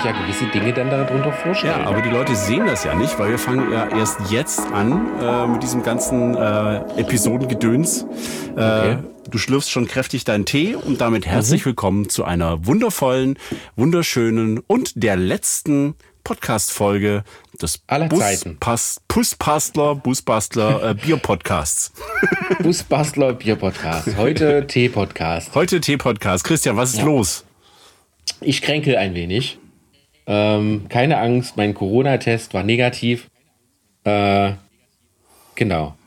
ja gewisse Dinge dann darunter vorstellen. Ja, aber die Leute sehen das ja nicht, weil wir fangen ja erst jetzt an mit diesem ganzen Episodengedöns. Okay. Du schlürfst schon kräftig deinen Tee und damit herzlich willkommen zu einer wundervollen, wunderschönen und der letzten Podcast-Folge des aller Zeiten. Busbastler Bier-Podcasts. Busbastler Bier-Podcast. Heute Tee-Podcast. Heute Tee-Podcast. Christian, was ist los? Ich kränkel ein wenig. Keine Angst, mein Corona-Test war negativ. Genau.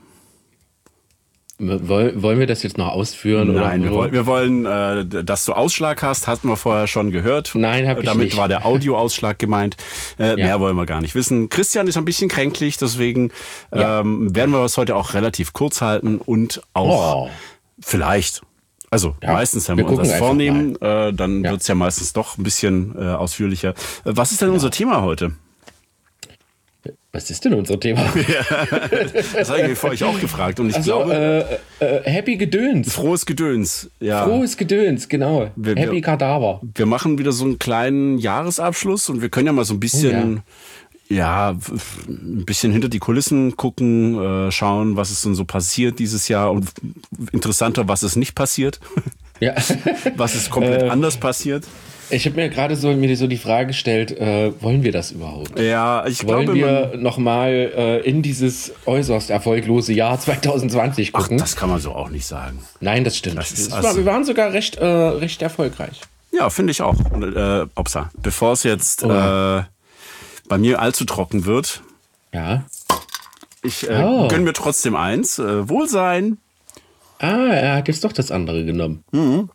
Wollen wir das jetzt noch ausführen? Nein, oder? wir wollen, dass du Ausschlag hast, hatten wir vorher schon gehört. Nein, habe ich Damit nicht. war der Audioausschlag gemeint. Mehr wollen wir gar nicht wissen. Christian ist ein bisschen kränklich, deswegen werden wir das heute auch relativ kurz halten und auch vielleicht, also meistens, wenn wir uns das vornehmen, dann wird's ja meistens doch ein bisschen ausführlicher. Was ist denn unser Thema heute? Was ist denn unser Thema? Das habe ich euch auch gefragt und ich glaube... Happy Gedöns. Frohes Gedöns. Ja. Frohes Gedöns, genau. Happy Kadaver. Wir machen wieder so einen kleinen Jahresabschluss und wir können ja mal so ein bisschen... ein bisschen hinter die Kulissen gucken, schauen, was ist denn so passiert dieses Jahr und interessanter, was ist nicht passiert. Ja. Was ist komplett anders passiert. Ich habe mir gerade mir die Frage gestellt, wollen wir das überhaupt? Ja, ich glaube... Wollen wir nochmal in dieses äußerst erfolglose Jahr 2020 gucken? Ach, das kann man so auch nicht sagen. Nein, das stimmt. Wir waren sogar recht erfolgreich. Ja, finde ich auch. Bevor es jetzt bei mir allzu trocken wird, ich gönn mir trotzdem eins. Wohlsein. Er hat jetzt doch das andere genommen. Mhm.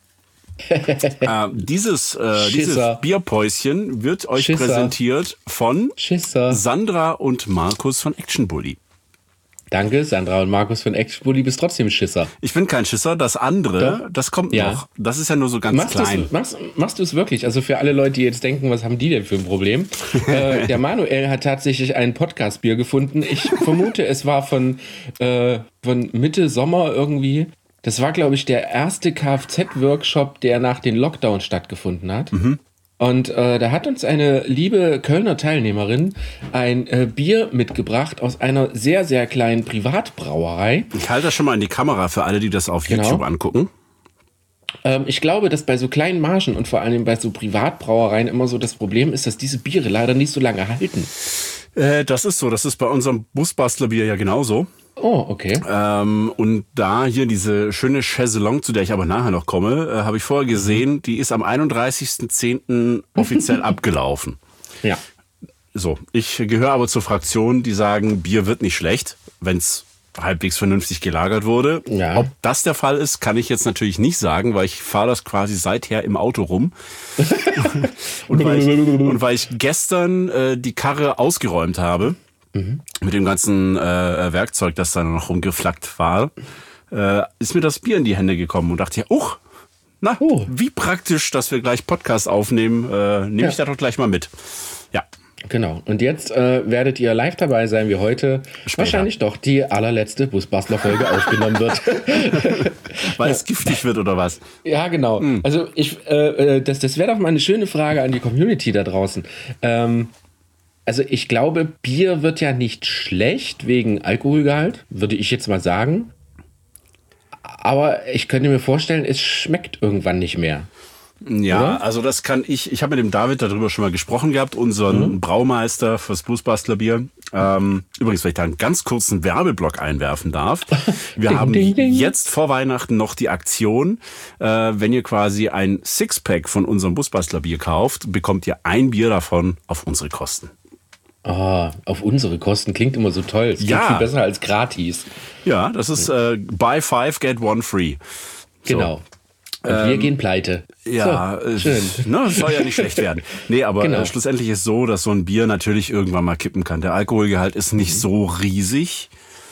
Dieses Bierpäuschen wird euch präsentiert von Sandra und Markus von Action Bully. Danke, Sandra und Markus von Action Bully, bist trotzdem Schisser. Ich bin kein Schisser, das andere, das kommt noch. Das ist ja nur so ganz klein. Machst du es wirklich? Also für alle Leute, die jetzt denken, was haben die denn für ein Problem? Der Manuel hat tatsächlich ein Podcast-Bier gefunden. Ich vermute, es war von Mitte Sommer irgendwie. Das war, glaube ich, der erste Kfz-Workshop, der nach den Lockdown stattgefunden hat. Mhm. Und da hat uns eine liebe Kölner Teilnehmerin ein Bier mitgebracht aus einer sehr, sehr kleinen Privatbrauerei. Ich halte das schon mal in die Kamera für alle, die das auf YouTube angucken. Ich glaube, dass bei so kleinen Margen und vor allem bei so Privatbrauereien immer so das Problem ist, dass diese Biere leider nicht so lange halten. Das ist so. Das ist bei unserem Busbastlerbier ja genauso. Oh, okay. Und da hier diese schöne Chaiselong, zu der ich aber nachher noch komme, habe ich vorher gesehen, die ist am 31.10. offiziell abgelaufen. Ja. So, ich gehöre aber zur Fraktion, die sagen, Bier wird nicht schlecht, wenn es halbwegs vernünftig gelagert wurde. Ja. Ob das der Fall ist, kann ich jetzt natürlich nicht sagen, weil ich fahre das quasi seither im Auto rum. und weil ich gestern die Karre ausgeräumt habe, mit dem ganzen Werkzeug, das da noch rumgeflackt war, ist mir das Bier in die Hände gekommen und dachte, wie praktisch, dass wir gleich Podcast aufnehmen, nehme ich da doch gleich mal mit. Ja. Genau. Und jetzt werdet ihr live dabei sein, wie heute wahrscheinlich doch die allerletzte Busbastler-Folge aufgenommen wird. Weil es giftig wird oder was? Ja, genau. Also das wäre doch mal eine schöne Frage an die Community da draußen. Also ich glaube, Bier wird ja nicht schlecht wegen Alkoholgehalt, würde ich jetzt mal sagen. Aber ich könnte mir vorstellen, es schmeckt irgendwann nicht mehr. Ja, oder? Also das kann ich habe mit dem David darüber schon mal gesprochen gehabt, unseren Braumeister fürs Busbastlerbier. Übrigens, wenn ich da einen ganz kurzen Werbeblock einwerfen darf. Wir haben jetzt vor Weihnachten noch die Aktion, wenn ihr quasi ein Sixpack von unserem Busbastlerbier kauft, bekommt ihr ein Bier davon auf unsere Kosten. Auf unsere Kosten klingt immer so toll. Es klingt viel besser als gratis. Ja, das ist buy 5, get 1 free. So. Genau. Und wir gehen pleite. Ja, so, schön. Das soll ja nicht schlecht werden. Nee, aber schlussendlich ist so, dass so ein Bier natürlich irgendwann mal kippen kann. Der Alkoholgehalt ist nicht so riesig.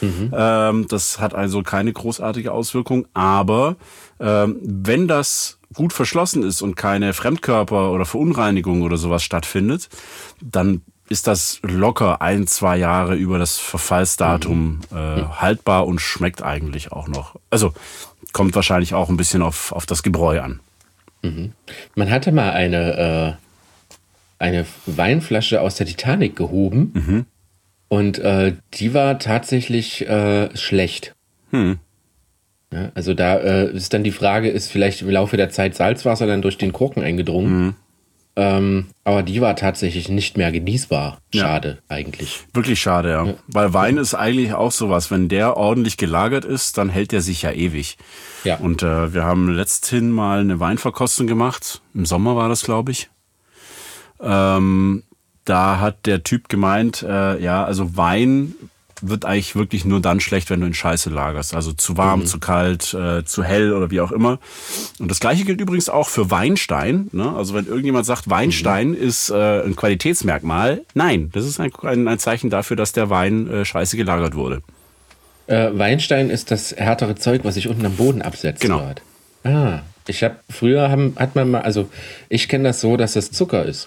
Das hat also keine großartige Auswirkung. Aber wenn das gut verschlossen ist und keine Fremdkörper oder Verunreinigung oder sowas stattfindet, dann ist das locker 1-2 Jahre über das Verfallsdatum haltbar und schmeckt eigentlich auch noch. Also kommt wahrscheinlich auch ein bisschen auf das Gebräu an. Man hatte mal eine Weinflasche aus der Titanic gehoben und die war tatsächlich schlecht. Ja, also da ist dann die Frage, ist vielleicht im Laufe der Zeit Salzwasser dann durch den Korken eingedrungen? Aber die war tatsächlich nicht mehr genießbar. Schade eigentlich. Wirklich schade, ja. Weil Wein ist eigentlich auch sowas. Wenn der ordentlich gelagert ist, dann hält der sich ja ewig. Ja. Und wir haben letzthin mal eine Weinverkostung gemacht. Im Sommer war das, glaube ich. Da hat der Typ gemeint, also Wein wird eigentlich wirklich nur dann schlecht, wenn du in Scheiße lagerst. Also zu warm, zu kalt, zu hell oder wie auch immer. Und das Gleiche gilt übrigens auch für Weinstein. Ne? Also wenn irgendjemand sagt, Weinstein ist ein Qualitätsmerkmal, nein, das ist ein Zeichen dafür, dass der Wein scheiße gelagert wurde. Weinstein ist das härtere Zeug, was sich unten am Boden absetzt. Genau. Dort. Hat man mal, also ich kenne das so, dass das Zucker ist.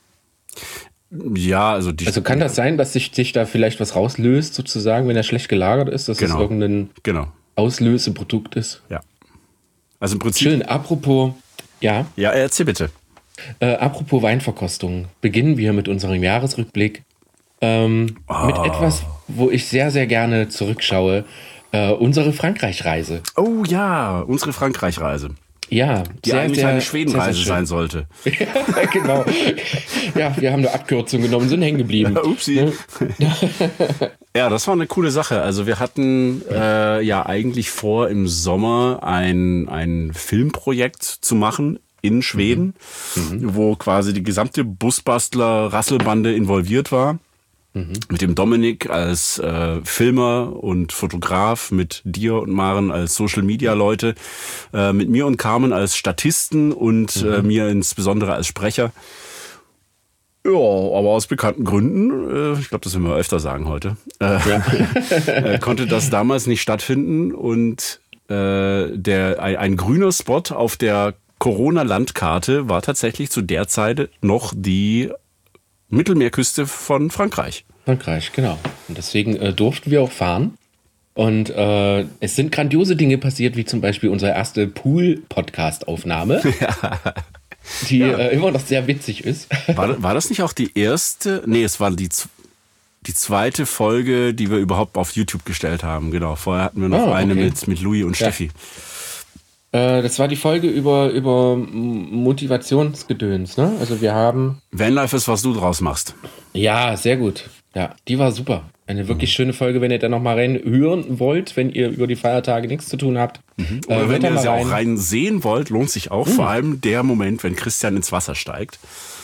Ja, also kann das sein, dass sich da vielleicht was rauslöst, sozusagen, wenn er schlecht gelagert ist, dass es irgendein Auslöseprodukt ist? Ja. Also im Prinzip. Schön, apropos, ja. Ja, erzähl bitte. Apropos Weinverkostung, beginnen wir mit unserem Jahresrückblick mit etwas, wo ich sehr, sehr gerne zurückschaue. Unsere Frankreich-Reise. Oh ja, unsere Frankreich-Reise. Ja, die eigentlich eine Schwedenreise sein sollte. Ja, genau. Ja, wir haben eine Abkürzung genommen, sind hängen geblieben. Ja, upsi. Ja, das war eine coole Sache. Also wir hatten eigentlich vor, im Sommer ein Filmprojekt zu machen in Schweden, wo quasi die gesamte Busbastler-Rasselbande involviert war. Mit dem Dominik als Filmer und Fotograf, mit dir und Maren als Social-Media-Leute, mit mir und Carmen als Statisten und mir insbesondere als Sprecher. Ja, aber aus bekannten Gründen, ich glaube, das werden wir öfter sagen heute, konnte das damals nicht stattfinden und ein grüner Spot auf der Corona-Landkarte war tatsächlich zu der Zeit noch die Mittelmeerküste von Frankreich. Frankreich, genau. Und deswegen durften wir auch fahren. Und es sind grandiose Dinge passiert, wie zum Beispiel unsere erste Pool-Podcast-Aufnahme, die immer noch sehr witzig ist. War das nicht auch die erste? Nee, es war die zweite Folge, die wir überhaupt auf YouTube gestellt haben. Genau, vorher hatten wir noch eine mit Louis und Steffi. Das war die Folge über Motivationsgedöns, ne? Also wir haben... Vanlife ist, was du draus machst. Ja, sehr gut. Ja, die war super. Eine wirklich schöne Folge, wenn ihr da noch mal reinhören wollt, wenn ihr über die Feiertage nichts zu tun habt. Oder wenn ihr sie auch rein sehen wollt, lohnt sich auch. Vor allem der Moment, wenn Christian ins Wasser steigt.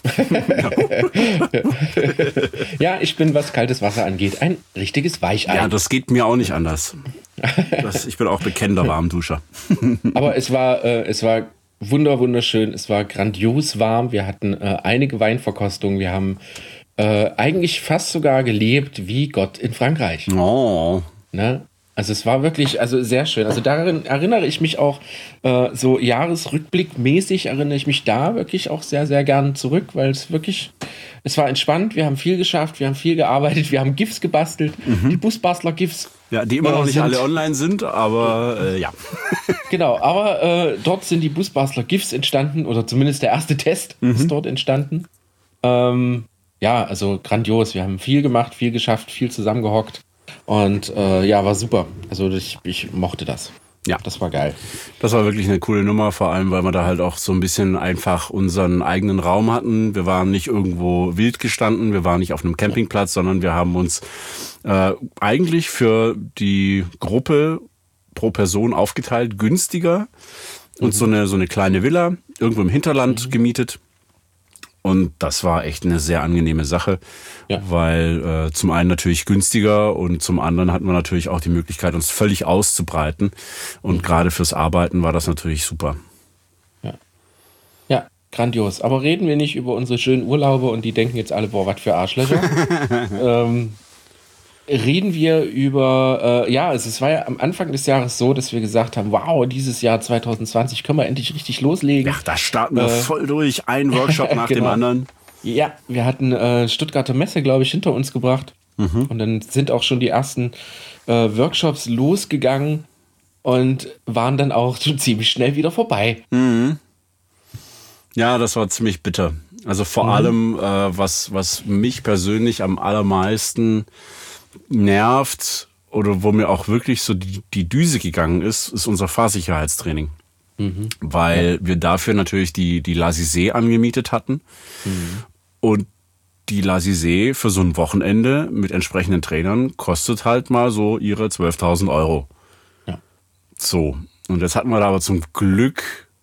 Ja, ich bin, was kaltes Wasser angeht, ein richtiges Weichei. Ja, das geht mir auch nicht anders. Ich bin auch bekennender Warmduscher. Aber es war wunderschön, es war grandios warm. Wir hatten einige Weinverkostungen. Wir haben eigentlich fast sogar gelebt wie Gott in Frankreich. Oh. Ne? Also es war wirklich sehr schön. Also darin erinnere ich mich auch so jahresrückblickmäßig erinnere ich mich da wirklich auch sehr, sehr gern zurück, weil es war entspannt, wir haben viel geschafft, wir haben viel gearbeitet, wir haben GIFs gebastelt, die Busbastler-GIFs. Ja, die immer noch nicht alle online sind, aber ja. Genau, aber dort sind die Busbastler-GIFs entstanden, oder zumindest der erste Test ist dort entstanden. Ja, also grandios, wir haben viel gemacht, viel geschafft, viel zusammengehockt. Und war super. Also ich mochte das. Ja. Das war geil. Das war wirklich eine coole Nummer, vor allem, weil wir da halt auch so ein bisschen einfach unseren eigenen Raum hatten. Wir waren nicht irgendwo wild gestanden, wir waren nicht auf einem Campingplatz, sondern wir haben uns eigentlich für die Gruppe pro Person aufgeteilt, günstiger und so eine kleine Villa irgendwo im Hinterland gemietet. Und das war echt eine sehr angenehme Sache, weil zum einen natürlich günstiger und zum anderen hatten wir natürlich auch die Möglichkeit, uns völlig auszubreiten. Und gerade fürs Arbeiten war das natürlich super. Ja, grandios. Aber reden wir nicht über unsere schönen Urlaube und die denken jetzt alle, boah, was für Arschlöcher. Reden wir über, es war ja am Anfang des Jahres so, dass wir gesagt haben, wow, dieses Jahr 2020 können wir endlich richtig loslegen. Ja, da starten wir voll durch, ein Workshop nach dem anderen. Ja, wir hatten Stuttgarter Messe, glaube ich, hinter uns gebracht. Und dann sind auch schon die ersten Workshops losgegangen und waren dann auch schon ziemlich schnell wieder vorbei. Ja, das war ziemlich bitter. Also vor allem, was mich persönlich am allermeisten nervt oder wo mir auch wirklich so die Düse gegangen ist unser Fahrsicherheitstraining. Weil wir dafür natürlich die La Cizé angemietet hatten. Und die La Cizé für so ein Wochenende mit entsprechenden Trainern kostet halt mal so ihre 12.000 Euro. Ja. So, und jetzt hatten wir da aber zum Glück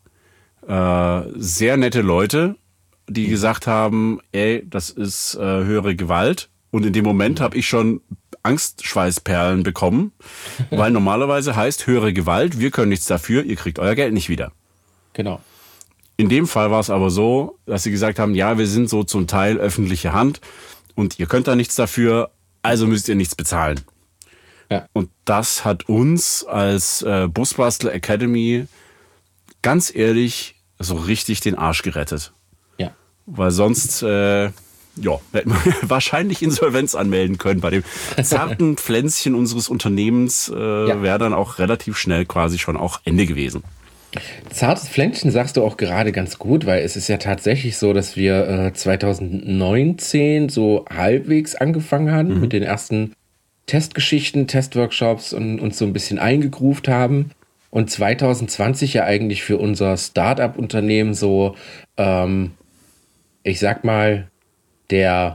sehr nette Leute, die gesagt haben, ey, das ist höhere Gewalt. Und in dem Moment habe ich schon Angstschweißperlen bekommen, weil normalerweise heißt höhere Gewalt, wir können nichts dafür, ihr kriegt euer Geld nicht wieder. Genau. In dem Fall war es aber so, dass sie gesagt haben, ja, wir sind so zum Teil öffentliche Hand und ihr könnt da nichts dafür, also müsst ihr nichts bezahlen. Ja. Und das hat uns als Busbastler Academy ganz ehrlich so richtig den Arsch gerettet. Ja. Weil sonst hätten wir wahrscheinlich Insolvenz anmelden können. Bei dem zarten Pflänzchen unseres Unternehmens wäre dann auch relativ schnell quasi schon auch Ende gewesen. Zartes Pflänzchen sagst du auch gerade ganz gut, weil es ist ja tatsächlich so, dass wir 2019 so halbwegs angefangen haben mit den ersten Testgeschichten, Testworkshops und uns so ein bisschen eingegroovt haben. Und 2020 ja eigentlich für unser Start-up-Unternehmen so, ich sag mal, der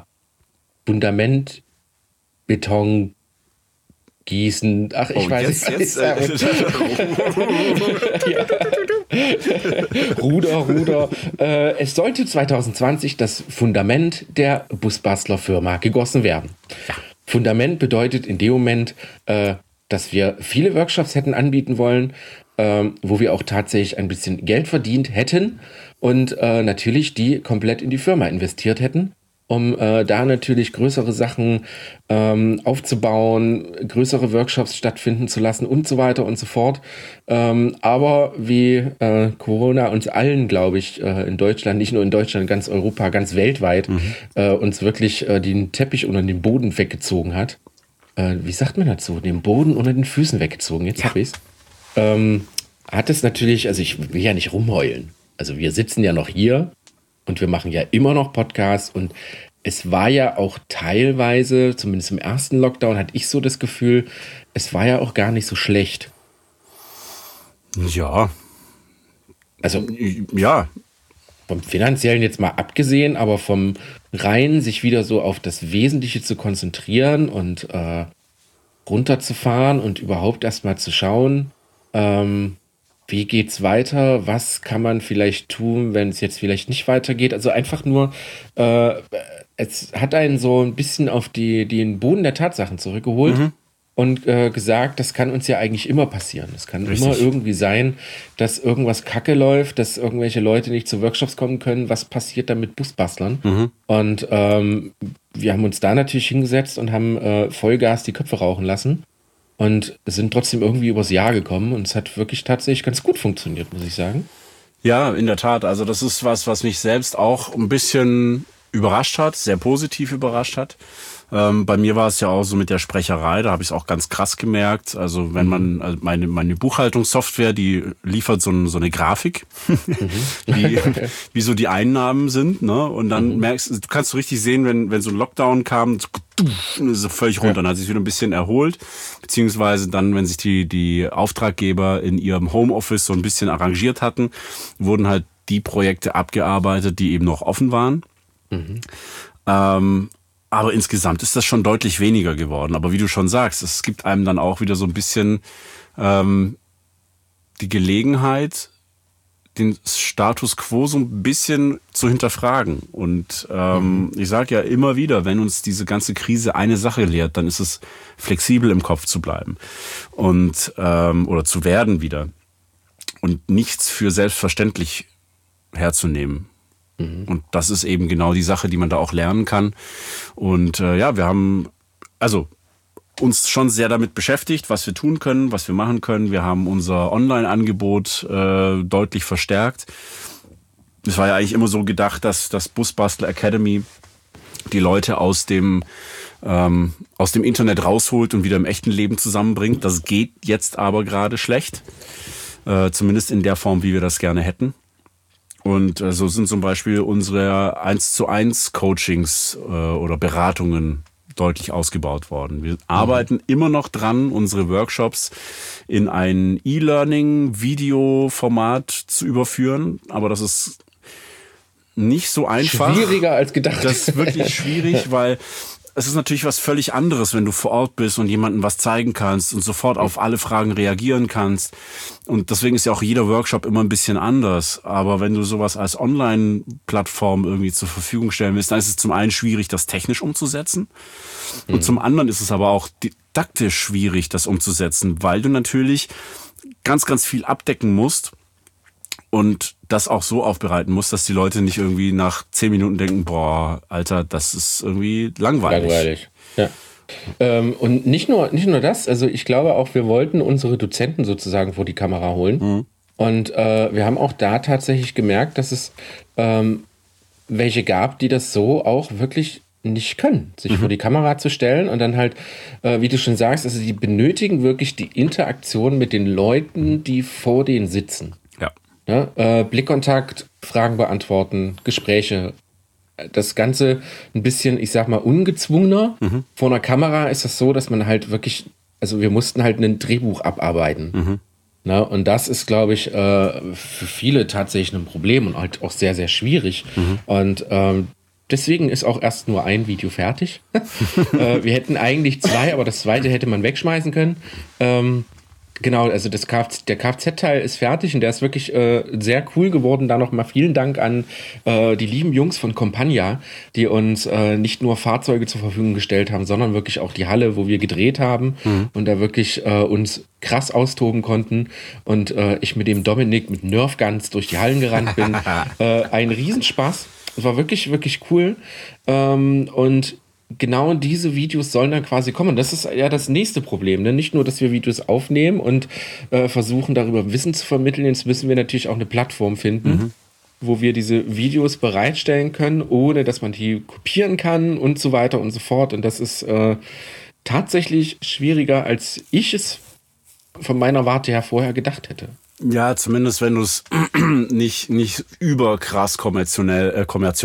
Fundamentbeton gießen. Ach, ich weiß nicht. Ruder. Es sollte 2020 das Fundament der Busbastler-Firma gegossen werden. Ja. Fundament bedeutet in dem Moment, dass wir viele Workshops hätten anbieten wollen, wo wir auch tatsächlich ein bisschen Geld verdient hätten und natürlich die komplett in die Firma investiert hätten, um da natürlich größere Sachen aufzubauen, größere Workshops stattfinden zu lassen und so weiter und so fort. Aber wie Corona uns allen, glaube ich, in Deutschland, nicht nur in Deutschland, ganz Europa, ganz weltweit, uns wirklich den Teppich unter den Boden weggezogen hat. Wie sagt man dazu? Den Boden unter den Füßen weggezogen. Jetzt habe ich es. Hat es natürlich, also ich will ja nicht rumheulen. Also wir sitzen ja noch hier und wir machen ja immer noch Podcasts und es war ja auch teilweise, zumindest im ersten Lockdown, hatte ich so das Gefühl, es war ja auch gar nicht so schlecht. Ja. Also, ja. Vom Finanziellen jetzt mal abgesehen, aber vom rein sich wieder so auf das Wesentliche zu konzentrieren und runterzufahren und überhaupt erstmal zu schauen, wie geht's weiter, was kann man vielleicht tun, wenn es jetzt vielleicht nicht weitergeht. Also einfach nur, es hat einen so ein bisschen auf den Boden der Tatsachen zurückgeholt. Und gesagt, das kann uns ja eigentlich immer passieren. Es kann immer irgendwie sein, dass irgendwas kacke läuft, dass irgendwelche Leute nicht zu Workshops kommen können. Was passiert da mit Busbastlern? Und wir haben uns da natürlich hingesetzt und haben Vollgas die Köpfe rauchen lassen und sind trotzdem irgendwie übers Jahr gekommen. Und es hat wirklich tatsächlich ganz gut funktioniert, muss ich sagen. Ja, in der Tat. Also das ist was mich selbst auch ein bisschen überrascht hat, sehr positiv überrascht hat. Bei mir war es ja auch so mit der Sprecherei, da habe ich es auch ganz krass gemerkt. Also wenn man, also meine Buchhaltungssoftware, die liefert so eine Grafik, wie so die Einnahmen sind, ne? Und dann merkst du, kannst so richtig sehen, wenn so ein Lockdown kam, so völlig runter, dann hat sich wieder ein bisschen erholt, beziehungsweise dann, wenn sich die Auftraggeber in ihrem Homeoffice so ein bisschen arrangiert hatten, wurden halt die Projekte abgearbeitet, die eben noch offen waren. Aber insgesamt ist das schon deutlich weniger geworden. Aber wie du schon sagst, es gibt einem dann auch wieder so ein bisschen die Gelegenheit, den Status quo so ein bisschen zu hinterfragen. Und ich sage ja immer wieder, wenn uns diese ganze Krise eine Sache lehrt, dann ist es, flexibel im Kopf zu bleiben und oder zu werden und nichts für selbstverständlich herzunehmen. Und das ist eben genau die Sache, die man da auch lernen kann. Und wir haben uns schon sehr damit beschäftigt, was wir tun können, was wir machen können. Wir haben unser Online-Angebot deutlich verstärkt. Es war ja eigentlich immer so gedacht, dass das Busbastler Academy die Leute aus dem Internet rausholt und wieder im echten Leben zusammenbringt. Das geht jetzt aber gerade schlecht. Zumindest in der Form, wie wir das gerne hätten. Und so sind zum Beispiel unsere 1:1 Coachings oder Beratungen deutlich ausgebaut worden. Wir arbeiten immer noch dran, unsere Workshops in ein E-Learning-Video-Format zu überführen. Aber das ist nicht so einfach. Schwieriger als gedacht. Das ist wirklich schwierig, weil es ist natürlich was völlig anderes, wenn du vor Ort bist und jemandem was zeigen kannst und sofort auf alle Fragen reagieren kannst. Und deswegen ist ja auch jeder Workshop immer ein bisschen anders. Aber wenn du sowas als Online-Plattform irgendwie zur Verfügung stellen willst, dann ist es zum einen schwierig, das technisch umzusetzen. Und zum anderen ist es aber auch didaktisch schwierig, das umzusetzen, weil du natürlich ganz, ganz viel abdecken musst. Und das auch so aufbereiten muss, dass die Leute nicht irgendwie nach 10 Minuten denken, boah, Alter, das ist irgendwie langweilig. Ja. Und nicht nur das, also ich glaube auch, wir wollten unsere Dozenten sozusagen vor die Kamera holen. Mhm. Und wir haben auch da tatsächlich gemerkt, dass es welche gab, die das so auch wirklich nicht können, sich vor die Kamera zu stellen und dann halt, wie du schon sagst, also die benötigen wirklich die Interaktion mit den Leuten, die vor denen sitzen. Ja, Blickkontakt, Fragen beantworten, Gespräche. Das Ganze ein bisschen, ich sag mal, ungezwungener. Vor einer Kamera ist das so, dass man halt wirklich, also wir mussten halt ein Drehbuch abarbeiten. Na, und das ist, glaube ich, für viele tatsächlich ein Problem und halt auch sehr, sehr schwierig. Und deswegen ist auch erst nur ein Video fertig. Wir hätten eigentlich 2, aber das 2. hätte man wegschmeißen können. Genau, also der Kfz-Teil ist fertig und der ist wirklich sehr cool geworden. Da nochmal vielen Dank an die lieben Jungs von Compagna, die uns nicht nur Fahrzeuge zur Verfügung gestellt haben, sondern wirklich auch die Halle, wo wir gedreht haben und da wirklich uns krass austoben konnten. Und ich mit dem Dominik mit Nerfguns durch die Hallen gerannt bin. Ein Riesenspaß. Es war wirklich, wirklich cool. Und genau diese Videos sollen dann quasi kommen. Das ist ja das nächste Problem. Ne? Nicht nur, dass wir Videos aufnehmen und versuchen, darüber Wissen zu vermitteln. Jetzt müssen wir natürlich auch eine Plattform finden, wo wir diese Videos bereitstellen können, ohne dass man die kopieren kann und so weiter und so fort. Und das ist tatsächlich schwieriger, als ich es von meiner Warte her vorher gedacht hätte. Ja, zumindest wenn du es nicht überkrass kommerziell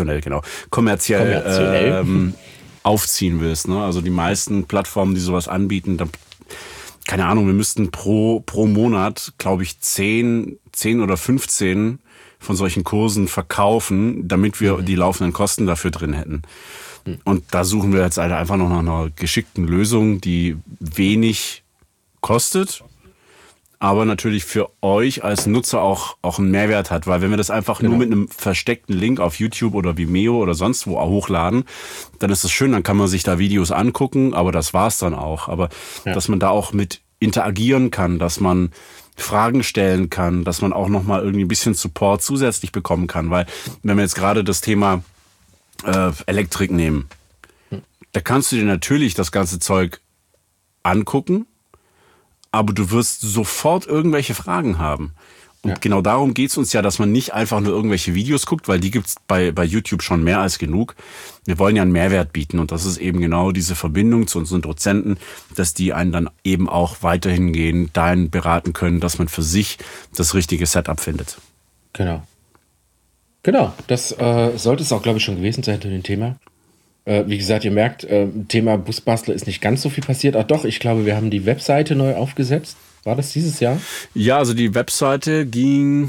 aufziehen willst. Ne? Also die meisten Plattformen, die sowas anbieten, keine Ahnung, wir müssten pro Monat, glaube ich, 10 oder 15 von solchen Kursen verkaufen, damit wir die laufenden Kosten dafür drin hätten. Und da suchen wir jetzt einfach noch nach einer geschickten Lösung, die wenig kostet, aber natürlich für euch als Nutzer auch einen Mehrwert hat. Weil wenn wir das einfach nur mit einem versteckten Link auf YouTube oder Vimeo oder sonst wo hochladen, dann ist das schön, dann kann man sich da Videos angucken, aber das war's dann auch. Aber dass man da auch mit interagieren kann, dass man Fragen stellen kann, dass man auch nochmal irgendwie ein bisschen Support zusätzlich bekommen kann. Weil wenn wir jetzt gerade das Thema Elektrik nehmen, da kannst du dir natürlich das ganze Zeug angucken, aber du wirst sofort irgendwelche Fragen haben. Und genau darum geht's uns ja, dass man nicht einfach nur irgendwelche Videos guckt, weil die gibt's bei YouTube schon mehr als genug. Wir wollen ja einen Mehrwert bieten und das ist eben genau diese Verbindung zu unseren Dozenten, dass die einen dann eben auch weiterhin gehen, dahin beraten können, dass man für sich das richtige Setup findet. Genau, das sollte es auch, glaube ich, schon gewesen sein zu dem Thema. Wie gesagt, ihr merkt, Thema Busbastler ist nicht ganz so viel passiert. Ach doch, ich glaube, wir haben die Webseite neu aufgesetzt. War das dieses Jahr? Ja, also die Webseite ging...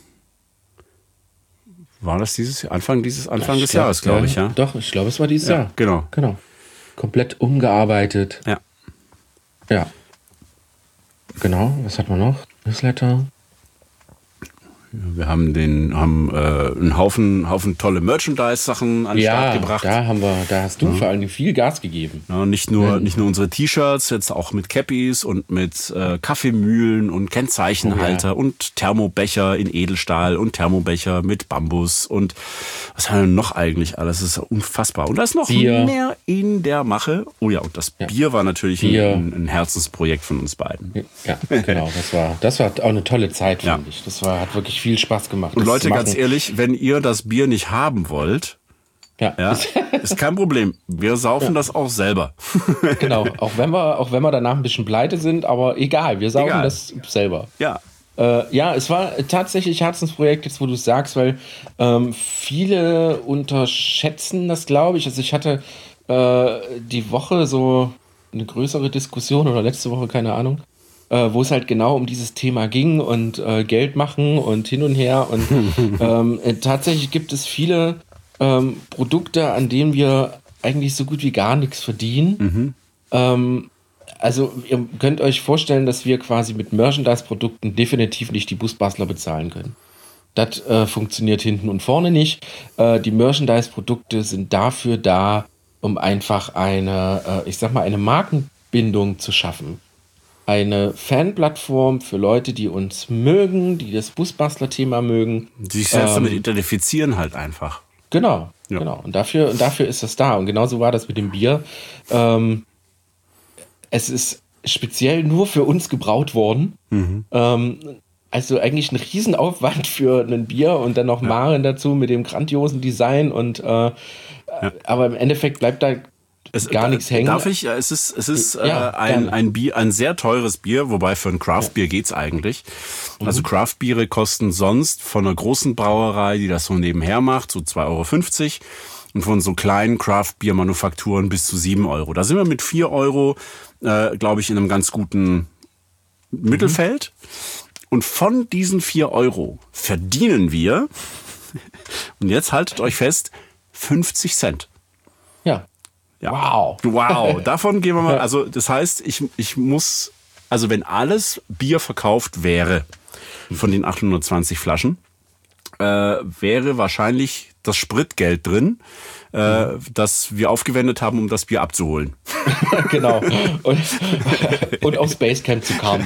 War das dieses Jahr? Anfang des Jahres, glaube ich, ja. Doch, ich glaube, es war dieses Jahr. Genau. Komplett umgearbeitet. Ja. Genau, was hat man noch? Newsletter. Wir haben einen Haufen tolle Merchandise-Sachen an den Start gebracht. Da hast du vor allem viel Gas gegeben. Ja, nicht nur unsere T-Shirts, jetzt auch mit Cappies und mit Kaffeemühlen und Kennzeichenhalter und Thermobecher in Edelstahl und Thermobecher mit Bambus und was haben wir noch eigentlich alles? Das ist unfassbar. Und da ist noch mehr in der Mache. Oh ja, und das Bier war natürlich ein Herzensprojekt von uns beiden. Ja, genau. Das war auch eine tolle Zeit, finde ich. Das hat wirklich viel Spaß gemacht. Und Leute, ganz ehrlich, wenn ihr das Bier nicht haben wollt, ist kein Problem. Wir saufen das auch selber. Genau, auch wenn wir danach ein bisschen pleite sind, aber egal, wir saufen das selber. Ja, Ja, es war tatsächlich Herzensprojekt, jetzt wo du es sagst, weil viele unterschätzen das, glaube ich. Also ich hatte die Woche so eine größere Diskussion oder letzte Woche, keine Ahnung, wo es halt genau um dieses Thema ging und Geld machen und hin und her. Und tatsächlich gibt es viele Produkte, an denen wir eigentlich so gut wie gar nichts verdienen. Also ihr könnt euch vorstellen, dass wir quasi mit Merchandise-Produkten definitiv nicht die Busbastler bezahlen können. Das funktioniert hinten und vorne nicht. Die Merchandise-Produkte sind dafür da, um einfach eine, ich sag mal, eine Markenbindung zu schaffen. Eine Fanplattform für Leute, die uns mögen, die das Busbastler-Thema mögen. Die sich selbst damit identifizieren halt einfach. Genau, genau. Und dafür ist das da. Und genauso war das mit dem Bier. Es ist speziell nur für uns gebraut worden. Also eigentlich ein Riesenaufwand für ein Bier und dann noch Maren dazu mit dem grandiosen Design. Und aber im Endeffekt bleibt da gar nichts hängen. Darf ich? Es ist ein Bier, ein sehr teures Bier, wobei für ein Craft-Bier geht's eigentlich. Also Craft-Biere kosten sonst von einer großen Brauerei, die das so nebenher macht, so 2,50 € und von so kleinen Craft-Bier-Manufakturen bis zu 7 €. Da sind wir mit 4 €, glaube ich, in einem ganz guten Mittelfeld. Und von diesen 4 € verdienen wir, und jetzt haltet euch fest, 50 Cent. Ja. Ja. Wow. Davon gehen wir mal, also das heißt, ich muss, also wenn alles Bier verkauft wäre von den 820 Flaschen, wäre wahrscheinlich das Spritgeld drin, das wir aufgewendet haben, um das Bier abzuholen. Genau. Und aufs Basecamp zu kommen.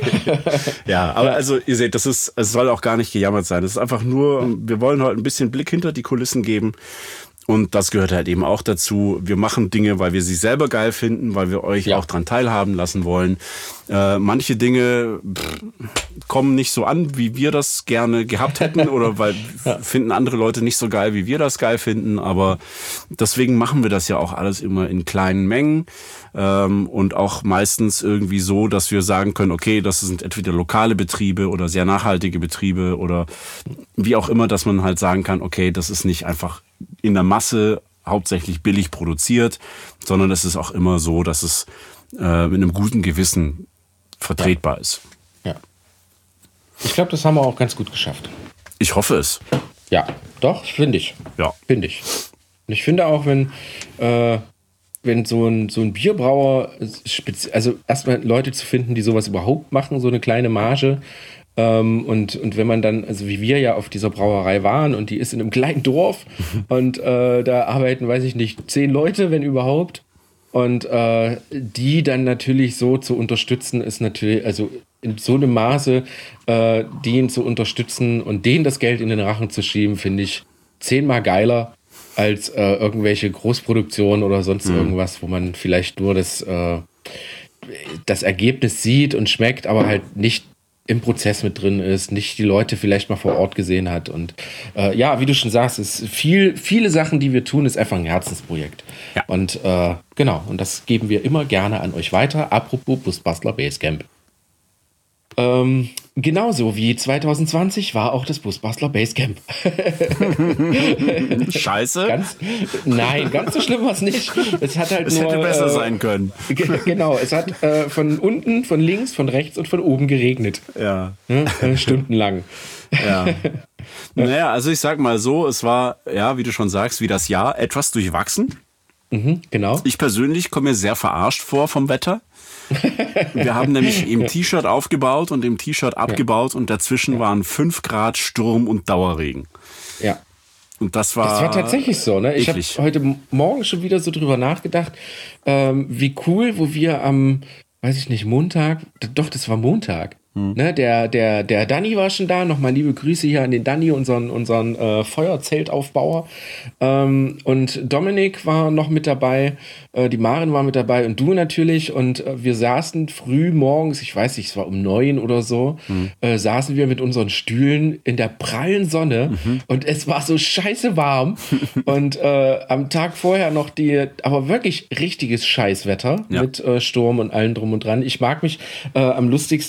Ja, aber also ihr seht, es soll auch gar nicht gejammert sein. Es ist einfach nur, wir wollen heute ein bisschen Blick hinter die Kulissen geben. Und das gehört halt eben auch dazu. Wir machen Dinge, weil wir sie selber geil finden, weil wir euch auch dran teilhaben lassen wollen. Manche Dinge kommen nicht so an, wie wir das gerne gehabt hätten oder weil finden andere Leute nicht so geil, wie wir das geil finden. Aber deswegen machen wir das ja auch alles immer in kleinen Mengen und auch meistens irgendwie so, dass wir sagen können, okay, das sind entweder lokale Betriebe oder sehr nachhaltige Betriebe oder wie auch immer, dass man halt sagen kann, okay, das ist nicht einfach in der Masse hauptsächlich billig produziert, sondern es ist auch immer so, dass es mit einem guten Gewissen vertretbar ist. Ja. Ich glaube, das haben wir auch ganz gut geschafft. Ich hoffe es. Ja, doch, finde ich. Ja. Finde ich. Und ich finde auch, wenn so ein Bierbrauer, also erstmal Leute zu finden, die sowas überhaupt machen, so eine kleine Marge, und wenn man dann, also wie wir ja auf dieser Brauerei waren und die ist in einem kleinen Dorf und da arbeiten, weiß ich nicht, 10 Leute, wenn überhaupt. Und die dann natürlich so zu unterstützen, ist natürlich, also in so einem Maße, den zu unterstützen und denen das Geld in den Rachen zu schieben, finde ich 10-mal geiler als irgendwelche Großproduktionen oder sonst irgendwas, wo man vielleicht nur das Ergebnis sieht und schmeckt, aber halt nicht im Prozess mit drin ist, nicht die Leute vielleicht mal vor Ort gesehen hat. Und ja, wie du schon sagst, ist viele Sachen, die wir tun, ist einfach ein Herzensprojekt. Ja. Und genau, und das geben wir immer gerne an euch weiter. Apropos Busbastler Basecamp. Genauso wie 2020 war auch das Busbastler Basecamp. Scheiße? Nein, ganz so schlimm war es nicht. Es hat halt es hätte besser sein können. Genau, es hat von unten, von links, von rechts und von oben geregnet. Ja. Stundenlang. Ja. Naja, also ich sag mal so, es war, ja, wie du schon sagst, wie das Jahr, etwas durchwachsen. Genau. Ich persönlich komme mir sehr verarscht vor vom Wetter. Wir haben nämlich im T-Shirt aufgebaut und im T-Shirt abgebaut und dazwischen waren 5 Grad Sturm und Dauerregen. Ja. Und das war tatsächlich so, ne? Ich habe heute Morgen schon wieder so drüber nachgedacht, wie cool, wo wir am, weiß ich nicht, Montag, doch, das war Montag. Ne, der Danny war schon da. Nochmal liebe Grüße hier an den Danny, unseren Feuerzeltaufbauer. Und Dominik war noch mit dabei. Die Maren war mit dabei und du natürlich. Und wir saßen früh morgens, ich weiß nicht, es war um 9 oder so, saßen wir mit unseren Stühlen in der prallen Sonne. Und es war so scheiße warm. Und am Tag vorher noch aber wirklich richtiges Scheißwetter mit Sturm und allem drum und dran. Ich mag mich, am lustigsten finde ich immer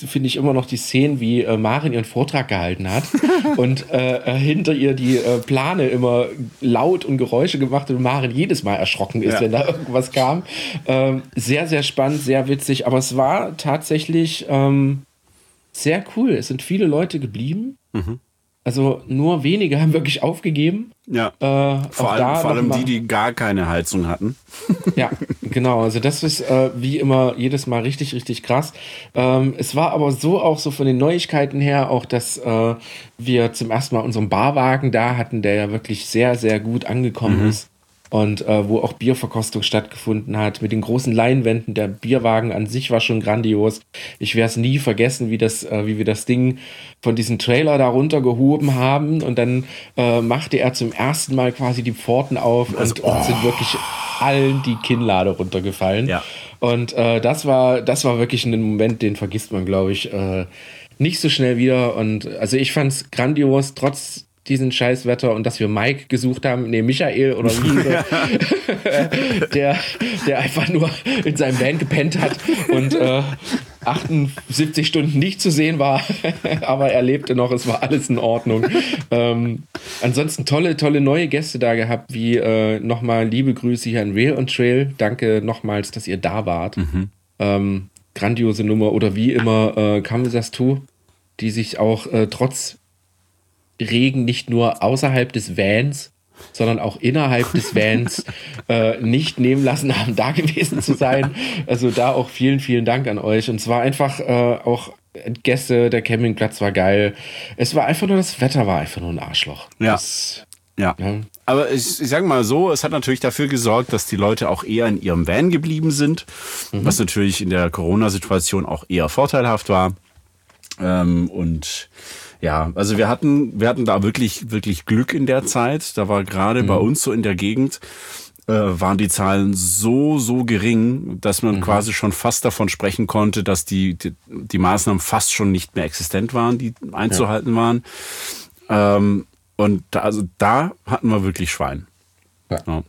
immer noch die Szenen, wie Maren ihren Vortrag gehalten hat und hinter ihr die Plane immer laut und Geräusche gemacht und Maren jedes Mal erschrocken ist, wenn da irgendwas kam. Sehr, sehr spannend, sehr witzig, aber es war tatsächlich sehr cool. Es sind viele Leute geblieben. Also nur wenige haben wirklich aufgegeben. Ja, vor allem die gar keine Heizung hatten. Ja, genau. Also das ist wie immer jedes Mal richtig, richtig krass. Es war aber so auch so von den Neuigkeiten her auch, dass wir zum ersten Mal unseren Barwagen da hatten, der ja wirklich sehr, sehr gut angekommen ist. Und wo auch Bierverkostung stattgefunden hat, mit den großen Leinwänden. Der Bierwagen an sich war schon grandios. Ich werde es nie vergessen, wie wir das Ding von diesem Trailer da runtergehoben haben. Und dann machte er zum ersten Mal quasi die Pforten auf und sind wirklich allen die Kinnlade runtergefallen. Ja. Und das war wirklich ein Moment, den vergisst man, glaube ich, nicht so schnell wieder. Und also ich fand es grandios, trotz diesen Scheißwetter und dass wir Mike gesucht haben, Michael oder wie, der einfach nur in seinem Van gepennt hat und 78 Stunden nicht zu sehen war, aber er lebte noch, es war alles in Ordnung. Ansonsten tolle neue Gäste da gehabt, wie nochmal liebe Grüße hier an Rail und Trail. Danke nochmals, dass ihr da wart. Grandiose Nummer oder wie immer Kansas 2, die sich auch trotz Regen nicht nur außerhalb des Vans, sondern auch innerhalb des Vans nicht nehmen lassen haben, da gewesen zu sein. Also da auch vielen, vielen Dank an euch. Und es war einfach auch Gäste, der Campingplatz war geil. Es war einfach nur, das Wetter war einfach nur ein Arschloch. Ja. Ja. Aber ich sage mal so, es hat natürlich dafür gesorgt, dass die Leute auch eher in ihrem Van geblieben sind, was natürlich in der Corona-Situation auch eher vorteilhaft war. Und ja, also wir hatten da wirklich, wirklich Glück in der Zeit. Da war gerade bei uns so in der Gegend, waren die Zahlen so gering, dass man quasi schon fast davon sprechen konnte, dass die Maßnahmen fast schon nicht mehr existent waren, die einzuhalten waren. Und da hatten wir wirklich Schwein. Ja.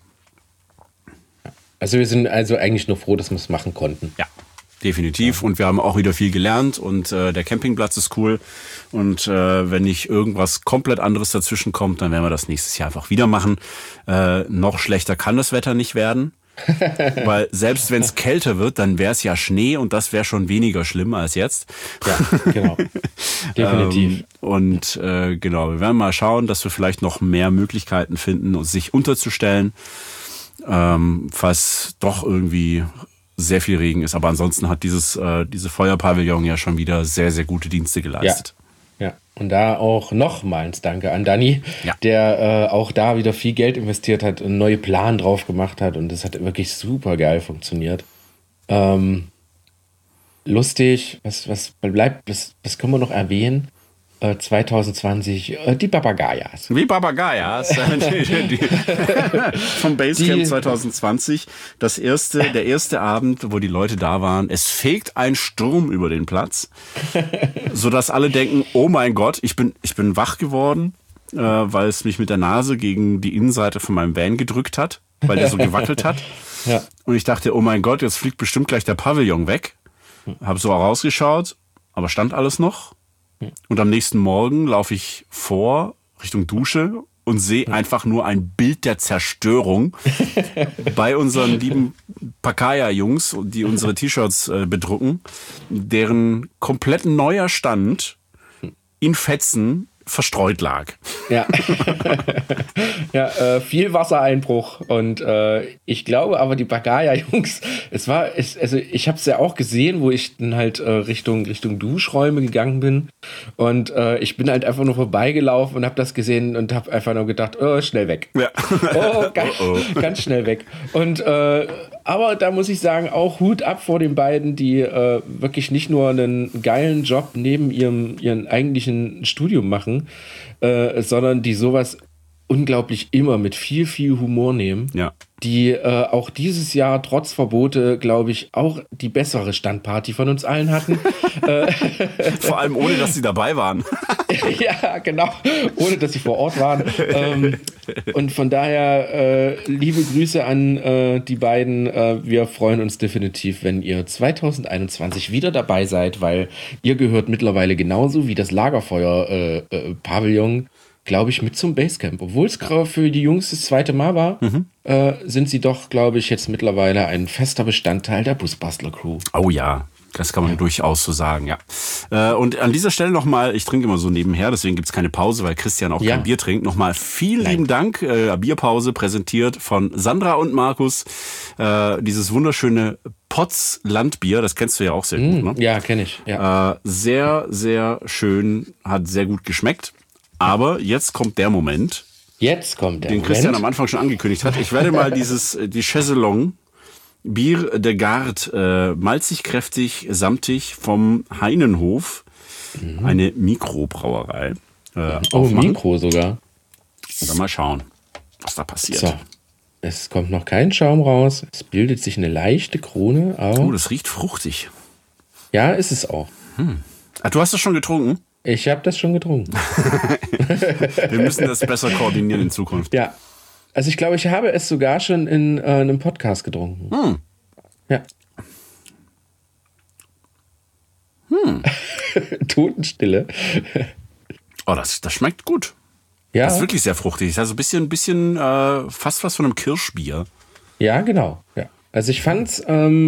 Also wir sind also eigentlich nur froh, dass wir es machen konnten. Ja. Definitiv. Und wir haben auch wieder viel gelernt und der Campingplatz ist cool. Und wenn nicht irgendwas komplett anderes dazwischen kommt, dann werden wir das nächstes Jahr einfach wieder machen. Noch schlechter kann das Wetter nicht werden. Weil selbst wenn es kälter wird, dann wäre es ja Schnee und das wäre schon weniger schlimm als jetzt. Ja, genau. Definitiv. Genau, wir werden mal schauen, dass wir vielleicht noch mehr Möglichkeiten finden, sich unterzustellen, falls doch irgendwie sehr viel Regen ist. Aber ansonsten hat diese Feuerpavillon ja schon wieder sehr, sehr gute Dienste geleistet. Ja. Und da auch nochmals Danke an Danny, der auch da wieder viel Geld investiert hat und neue Plan drauf gemacht hat. Und das hat wirklich super geil funktioniert. Lustig, was bleibt, was können wir noch erwähnen? 2020, die Papagayas. Wie Papagayas. Vom Basecamp 2020. Der erste Abend, wo die Leute da waren. Es fegt ein Sturm über den Platz, sodass alle denken, oh mein Gott, ich bin wach geworden, weil es mich mit der Nase gegen die Innenseite von meinem Van gedrückt hat, weil der so gewackelt hat. Ja. Und ich dachte, oh mein Gott, jetzt fliegt bestimmt gleich der Pavillon weg. Hab so rausgeschaut, aber stand alles noch. Und am nächsten Morgen laufe ich vor Richtung Dusche und sehe einfach nur ein Bild der Zerstörung bei unseren lieben Pacaya-Jungs, die unsere T-Shirts bedrucken, deren komplett neuer Stand in Fetzen verstreut lag. Ja, viel Wassereinbruch und ich glaube aber die Pagaya-Jungs, ich habe es ja auch gesehen, wo ich dann halt Richtung Duschräume gegangen bin und ich bin halt einfach nur vorbeigelaufen und habe das gesehen und habe einfach nur gedacht, schnell weg. Ja. Ganz schnell weg. Und aber da muss ich sagen, auch Hut ab vor den beiden, die wirklich nicht nur einen geilen Job neben ihren eigentlichen Studium machen, sondern die sowas unglaublich immer mit viel, viel Humor nehmen. Ja. Die auch dieses Jahr trotz Verbote, glaube ich, auch die bessere Standparty von uns allen hatten. Vor allem ohne, dass sie dabei waren. Ja, genau. Ohne, dass sie vor Ort waren. Und von daher liebe Grüße an die beiden. Wir freuen uns definitiv, wenn ihr 2021 wieder dabei seid, weil ihr gehört mittlerweile genauso wie das Lagerfeuer-Pavillon, glaube ich, mit zum Basecamp. Obwohl es für die Jungs das zweite Mal war, sind sie doch, glaube ich, jetzt mittlerweile ein fester Bestandteil der Busbastler-Crew. Oh ja, das kann man durchaus so sagen, ja. Und an dieser Stelle nochmal, ich trinke immer so nebenher, deswegen gibt's keine Pause, weil Christian auch kein Bier trinkt. Nochmal vielen lieben Dank. Bierpause präsentiert von Sandra und Markus. Dieses wunderschöne Potz Landbier, das kennst du ja auch sehr gut, ne? Ja, kenne ich. Ja. Sehr, sehr schön, hat sehr gut geschmeckt. Aber jetzt kommt der Moment, den Christian am Anfang schon angekündigt hat. Ich werde mal die Chaiselong Bier de Garde, malzig, kräftig, samtig vom Heinenhof, eine Mikrobrauerei. Aufmachen. Mikro sogar. Und dann mal schauen, was da passiert. So, es kommt noch kein Schaum raus. Es bildet sich eine leichte Krone. Oh, das riecht fruchtig. Ja, ist es auch. Du hast das schon getrunken? Ich habe das schon getrunken. Wir müssen das besser koordinieren in Zukunft. Ja. Also ich glaube, ich habe es sogar schon in einem Podcast getrunken. Ja. Totenstille. Oh, das schmeckt gut. Ja. Das ist wirklich sehr fruchtig. Das ist also ein bisschen fast was von einem Kirschbier. Ja, genau. Ja. Also ich fand's,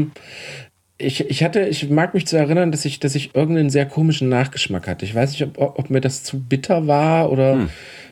ich mag mich zu erinnern, dass ich irgendeinen sehr komischen Nachgeschmack hatte. Ich weiß nicht, ob mir das zu bitter war oder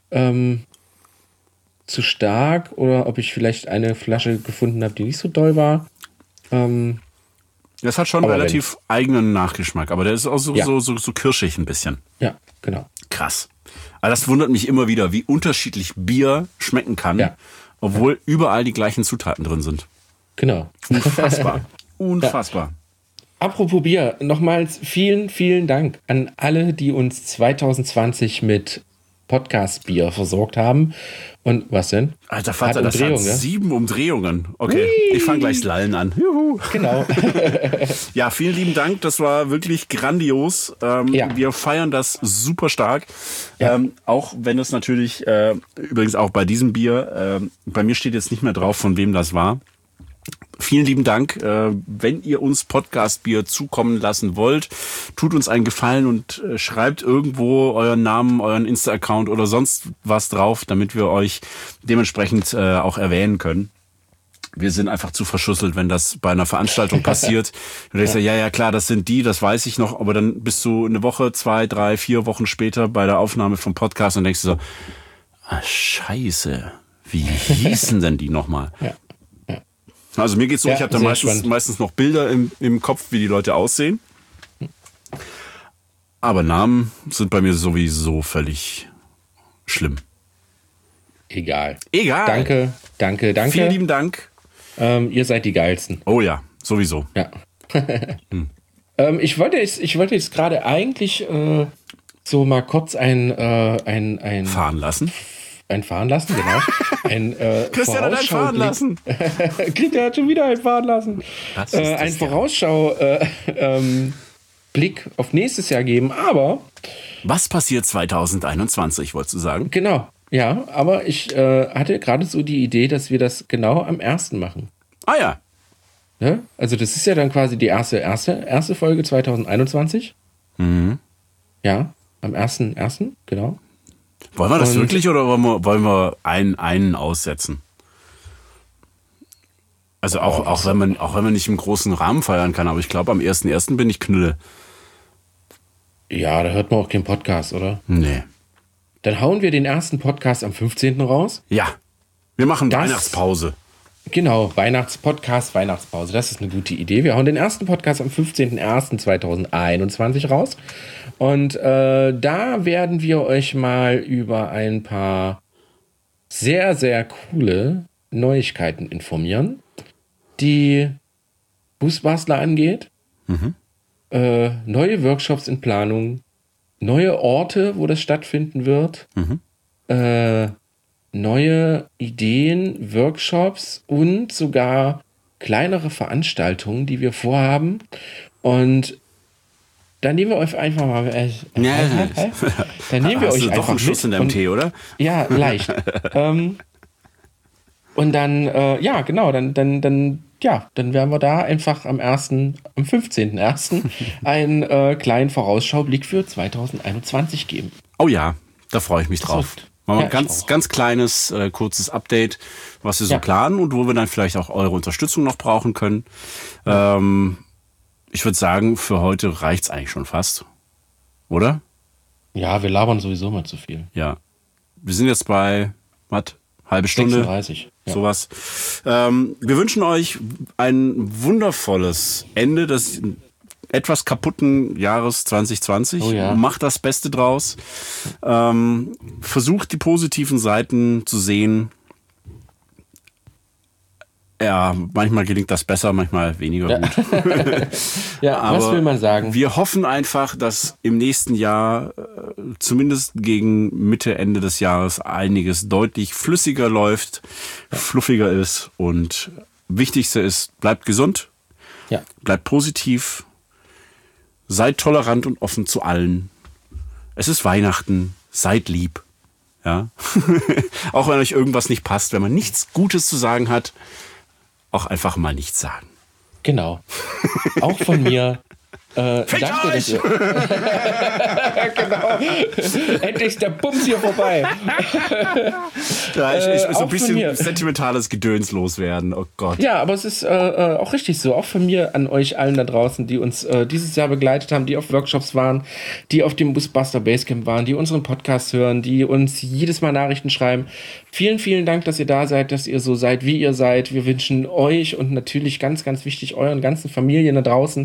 zu stark oder ob ich vielleicht eine Flasche gefunden habe, die nicht so doll war. Das hat schon einen relativ eigenen Nachgeschmack, aber der ist auch so kirschig ein bisschen. Ja, genau. Krass. Aber das wundert mich immer wieder, wie unterschiedlich Bier schmecken kann, obwohl überall die gleichen Zutaten drin sind. Genau. Unfassbar. Unfassbar. Ja. Apropos Bier, nochmals vielen, vielen Dank an alle, die uns 2020 mit Podcast-Bier versorgt haben. Und was denn? Alter Vater, das hat 7 Umdrehungen. Okay, ich fange gleich das Lallen an. Juhu. Genau. Ja, vielen lieben Dank. Das war wirklich grandios. Wir feiern das super stark. Ja. Auch wenn es natürlich, übrigens auch bei diesem Bier, bei mir steht jetzt nicht mehr drauf, von wem das war. Vielen lieben Dank. Wenn ihr uns Podcast-Bier zukommen lassen wollt, tut uns einen Gefallen und schreibt irgendwo euren Namen, euren Insta-Account oder sonst was drauf, damit wir euch dementsprechend auch erwähnen können. Wir sind einfach zu verschusselt, wenn das bei einer Veranstaltung passiert. Du denkst ja klar, das sind die, das weiß ich noch, aber dann bist du eine Woche, 2, 3, 4 Wochen später bei der Aufnahme vom Podcast und denkst du so, scheiße, wie hießen denn die nochmal? Ja. Also mir geht's so, ich habe da meistens noch Bilder im Kopf, wie die Leute aussehen. Aber Namen sind bei mir sowieso völlig schlimm. Egal. Danke. Vielen lieben Dank. Ihr seid die Geilsten. Oh ja, sowieso. Ja. Ich wollte jetzt gerade eigentlich so mal kurz ein fahren lassen. Ein fahren lassen, genau. Christian hat einen fahren lassen. Christian hat schon wieder einen fahren lassen. Ein Vorausschau-Blick auf nächstes Jahr geben, aber... Was passiert 2021, wolltest du sagen? Genau, ja, aber ich hatte gerade so die Idee, dass wir das genau am 1. machen. Ah ja. Ja? Also das ist ja dann quasi die erste Folge 2021. Mhm. Ja, am 1.1., genau. Wollen wir das wirklich oder wollen wir einen aussetzen? Also auch wenn man nicht im großen Rahmen feiern kann, aber ich glaube, am 1.1. bin ich Knülle. Ja, da hört man auch keinen Podcast, oder? Nee. Dann hauen wir den ersten Podcast am 15. raus. Ja, wir machen Weihnachtspause. Genau, Weihnachtspause. Das ist eine gute Idee. Wir hauen den ersten Podcast am 15.01.2021 raus. Und da werden wir euch mal über ein paar sehr, sehr coole Neuigkeiten informieren, die Busbastler angeht. Neue Workshops in Planung, neue Orte, wo das stattfinden wird. neue Ideen, Workshops und sogar kleinere Veranstaltungen, die wir vorhaben. Und dann nehmen wir euch einfach mal. Dann nehmen wir Hast euch du doch einfach einen Schuss in deinem Tee, oder? Ja, leicht. Und dann, genau, dann werden wir da einfach am 15.01. einen kleinen Vorausschaublick für 2021 geben. Oh ja, da freue ich mich drauf. Machen wir ein ganz kleines, kurzes Update, was wir so planen und wo wir dann vielleicht auch eure Unterstützung noch brauchen können. Ich würde sagen, für heute reicht's eigentlich schon fast. Oder? Ja, wir labern sowieso mal zu viel. Ja. Wir sind jetzt bei, halbe Stunde? 36. Ja. Sowas. Wir wünschen euch ein wundervolles Ende des etwas kaputten Jahres 2020. Oh ja. Macht das Beste draus. Versucht die positiven Seiten zu sehen. Ja, manchmal gelingt das besser, manchmal weniger gut. Ja, aber was will man sagen? Wir hoffen einfach, dass im nächsten Jahr, zumindest gegen Mitte, Ende des Jahres, einiges deutlich flüssiger läuft, fluffiger ist. Und Wichtigste ist, bleibt gesund, bleibt positiv, seid tolerant und offen zu allen. Es ist Weihnachten, seid lieb. Ja? Auch wenn euch irgendwas nicht passt, wenn man nichts Gutes zu sagen hat, auch einfach mal nichts sagen. Genau. Auch von mir. Danke, dass ihr. Genau. Endlich ist der Bums hier vorbei. Ja, ich so ein bisschen sentimentales Gedöns loswerden. Oh Gott. Ja, aber es ist auch richtig so. Auch von mir an euch allen da draußen, die uns dieses Jahr begleitet haben, die auf Workshops waren, die auf dem Busbuster Basecamp waren, die unseren Podcast hören, die uns jedes Mal Nachrichten schreiben. Vielen, vielen Dank, dass ihr da seid, dass ihr so seid, wie ihr seid. Wir wünschen euch und natürlich ganz, ganz wichtig euren ganzen Familien da draußen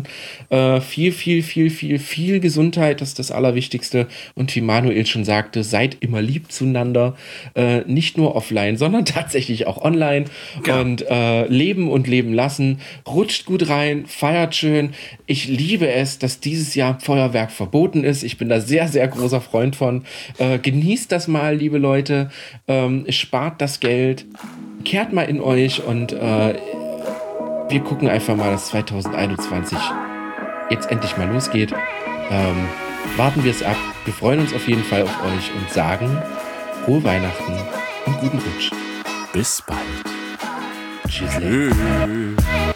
viel Gesundheit. Das ist das Allerwichtigste. Und wie Manuel schon sagte, seid immer lieb zueinander. Nicht nur offline, sondern tatsächlich auch online. Ja. Und leben und leben lassen. Rutscht gut rein, feiert schön. Ich liebe es, dass dieses Jahr Feuerwerk verboten ist. Ich bin da sehr, sehr großer Freund von. Genießt das mal, liebe Leute. Spart das Geld. Kehrt mal in euch und wir gucken einfach mal, dass 2021 jetzt endlich mal losgeht. Warten wir es ab. Wir freuen uns auf jeden Fall auf euch und sagen frohe Weihnachten und guten Rutsch. Bis bald. Tschüss.